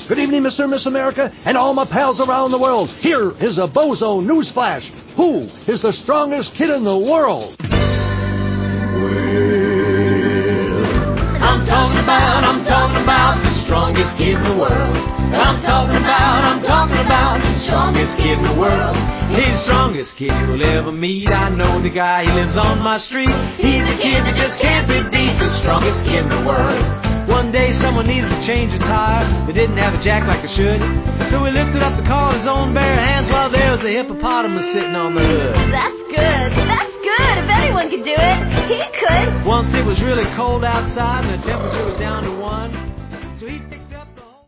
Good evening, Mr. and Miss America, and all my pals around the world. Here is a bozo news flash. Who is the strongest kid in the world? I'm talking about the strongest kid in the world. I'm talking about the strongest kid in the world. He's the strongest kid you'll ever meet. I know the guy, he lives on my street. He's a kid that just can't be beat, the strongest kid in the world. One day someone needed to change a tire. They didn't have a jack like they should. So he lifted up the car with his own bare hands while there was a hippopotamus sitting on the hood. That's good. If anyone could do it, he could. Once it was really cold outside and the temperature was down to 1.